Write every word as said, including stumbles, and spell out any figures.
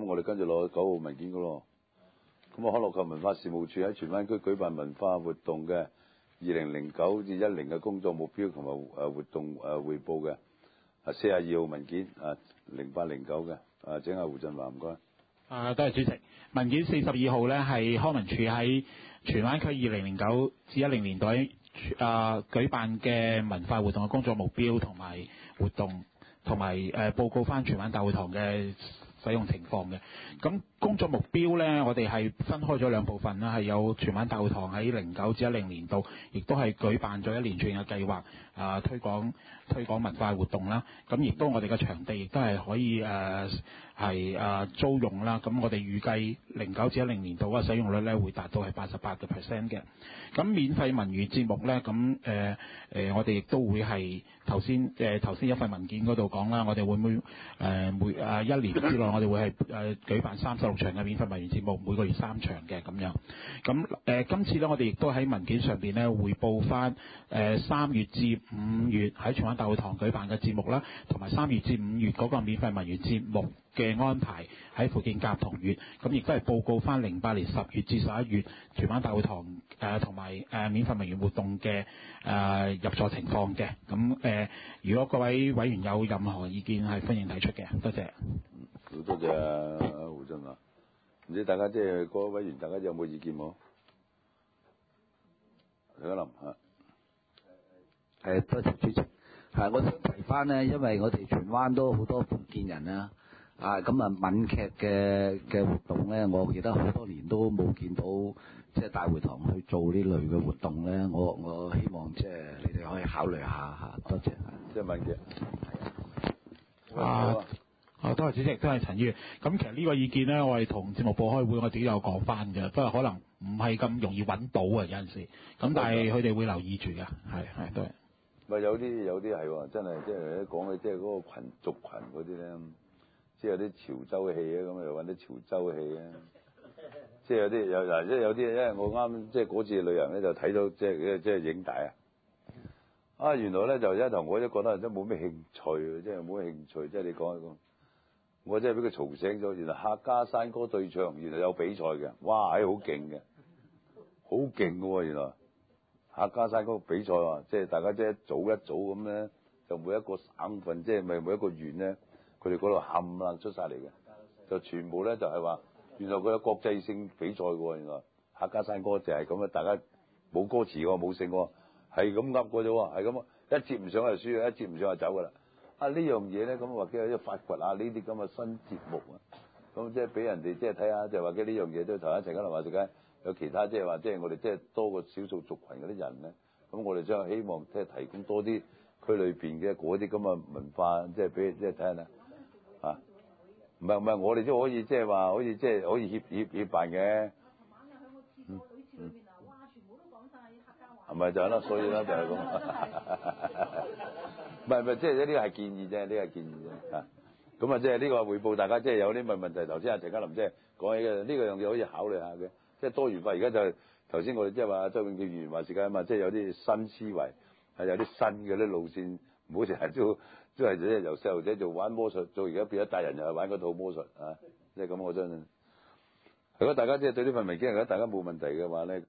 我哋跟住攞九號文件噶咯。咁啊，康樂及文化事務處喺荃灣區舉辦文化活動嘅二零零九至一零嘅工作目標同埋誒活動誒彙報嘅啊四十二號文件啊零八零九嘅啊，請阿胡振華唔該。 啊，多謝主席。文件四十二號咧係康文署喺荃灣區二零零九至一零年代啊舉辦嘅文化活動嘅工作目標同埋活動，同埋誒報告翻荃灣大會堂嘅使用情況嘅。咁工作目標咧，我哋係分開咗兩部分啦，係有荃灣大會堂喺零九至一零年度，亦都係舉辦咗一連串嘅計劃啊，推廣推廣文化活動啦。咁亦都我哋嘅場地亦都係可以誒係誒租用啦。咁我哋預計零九至一零年度嘅使用率咧會達到係八十八個 percent 嘅。咁免費文娛節目咧，咁誒誒我哋亦都會係頭先誒頭先一份文件嗰度講啦，我哋會唔會誒每誒一年之內我哋會係誒舉辦三十六場嘅免費文娛節目，每個月三場嘅咁樣。咁誒、呃、今次咧，我哋亦都喺文件上邊咧匯報翻誒三月至五月喺荃灣大會堂舉辦嘅節目啦，同埋三月至五月嗰個免費文娛節目嘅安排喺福建甲同月，咁亦都係報告翻零八年十月至十一月荃灣大會堂誒同埋誒免費文娛活動嘅誒、呃、入座情況嘅。咁誒、呃，如果各位委員有任何意見，係歡迎提出嘅。多謝。 好多謝阿胡振華。唔知大家即係各位委員，大家有冇意見冇？李家林嚇。 誒，多謝主席。係，我想提翻咧，因為我哋荃灣都好多福建人啦，啊，咁啊閩劇嘅嘅活動咧，我記得好多年都冇見到，即係大會堂去做呢類嘅活動咧，我我希望即係你哋可以考慮下嚇，多謝。 即係閩劇。 啊。啊，多謝主席，都係陳議員。咁其實呢個意見咧，我哋同節目部開會，我自己有講翻嘅，不過可能唔係咁容易揾到啊，有陣時。咁但係佢哋會留意住嘅，係係都係。 咪有啲有啲係喎，真係即係講嘅，即係嗰個羣族群嗰啲咧，即係有啲潮州戲啊，咁又揾啲潮州戲啊，即係有啲有嗱，即係有啲，因為我啱即係嗰次旅行咧，就睇到即係即係影帶啊。啊，原來咧就一頭我都覺得真冇咩興趣，即係冇咩興趣，即係你講一講。我真係俾佢嘈醒咗，原來客家山歌對唱原來有比賽嘅，哇！係好勁嘅，好勁嘅喎，原來客家山歌比賽啊，即係大家即係一組一組咁咧，就每一個省份即係咪每一個縣咧，佢哋嗰度冚唪唥出晒嚟嘅，就全部咧就係話，原來佢有國際性比賽嘅喎，原來客家山歌就係咁啊，大家冇歌詞喎，冇聲喎，係咁噏嘅啫喎，係咁啊，一接唔上就輸，一接唔上就走㗎啦。啊！呢樣嘢咧，咁或者有啲發掘啊，呢啲咁嘅新節目啊，咁即係俾人哋即係睇下，就或者呢樣嘢都頭一陣間話時間有其他即係話，即係我哋即係多個少數族群嗰啲人咧，咁我哋將希望即係提供多啲區裏邊嘅嗰啲咁嘅文化，即係俾即係睇下啦，啊，唔係唔係，我哋都可以即係話可以即係可以協協協辦嘅。嗯嗯。係咪就係啦？所以咧就係咁。唔係唔係，即係呢個係建議啫，呢個係建議啫嚇。咁啊，即係呢個彙報，大家即係有啲問問題。頭先阿陳家林即係講起嘅，呢個樣嘢可以考慮下嘅。即係多元化，而家就頭先我哋即係話周永健議員話時間啊嘛，即係有啲新思維，係有啲新嘅啲路線，唔好成日都都係即係由細路仔做玩魔術，做而家變咗大人又係玩嗰套魔術啊！即係咁，我相信。如果大家即係對呢份文件，如果大家冇問題嘅話咧。